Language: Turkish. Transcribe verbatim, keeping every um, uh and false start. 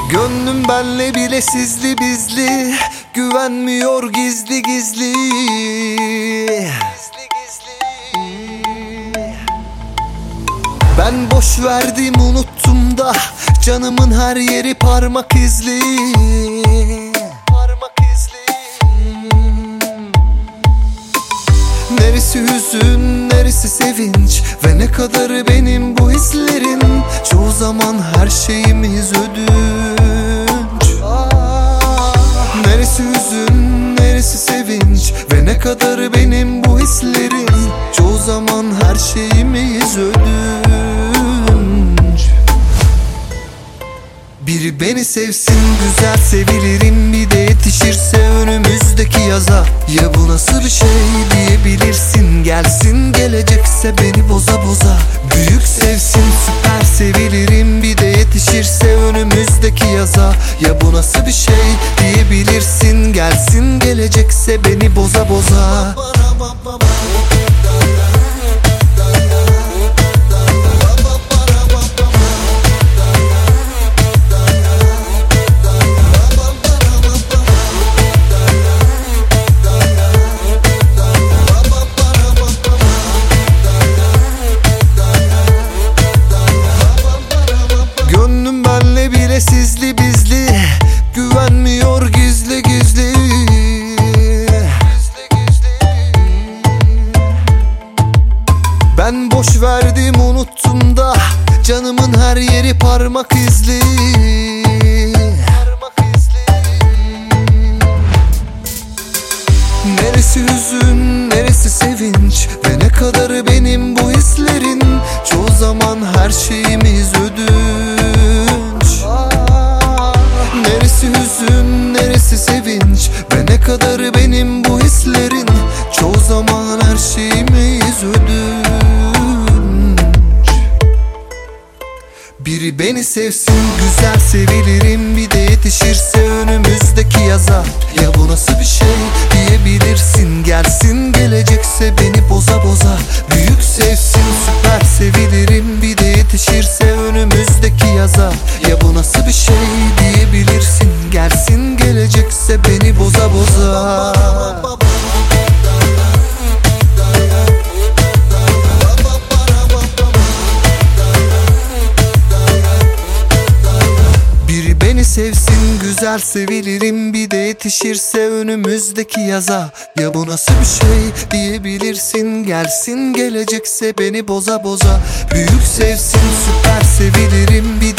Gönlüm benle bile sizli bizli, güvenmiyor gizli gizli. Ben boş verdim unuttum da canımın her yeri parmak izli. Parmak izli. Neresi hüzün, neresi sevinç ve ne kadar benim bu hislerin. Çoğu zaman her şeyimiz ödünç. Neresi hüzün, neresi sevinç ve ne kadar benim bu hislerin. Çoğu zaman her şeyimiz ödünç. Biri beni sevsin, güzel sevilirim, bir de yetişirse önümüzdeki yaza. Ya bu nasıl bir şey diyebilirsin, gelsin gelecekse beni boza boza. Büyük sevsin, süper sevilirim, bir de yetişirse önümüzdeki yaza. Ya bu nasıl bir şey diyebilirsin, gelsin gelecekse beni boza boza. Sizli bizli, güvenmiyor gizli gizli. Ben boş verdim unuttum da canımın her yeri parmak izli. Neresi hüzün, neresi sevinç ve ne kadar benim bu hislerin. Çoğu zaman her şeyimiz ödünç. Neresi hüzün, neresi sevinç ve ne kadar benim bu hislerin. Çoğu zaman her şeyimiz ödünç. Biri beni sevsin, güzel sevilirim, bir de yetişirse önümüzdeki yaza. Ya bu nasıl bir şey diyebilirsin, gelsin gelecekse beni boza boza. Büyük sevsin, süper sevilirim, bir de yetişirse önümüzdeki yaza. Ya bu nasıl bir şey diyebilirsin, gelsin gelecekse beni boza boza. Biri beni sevsin, güzel sevilirim, bir de yetişirse önümüzdeki yaza. Ya bu nasıl bir şey diyebilirsin, gelsin gelecekse beni boza boza. Büyük sevsin, süper sevilirim, bir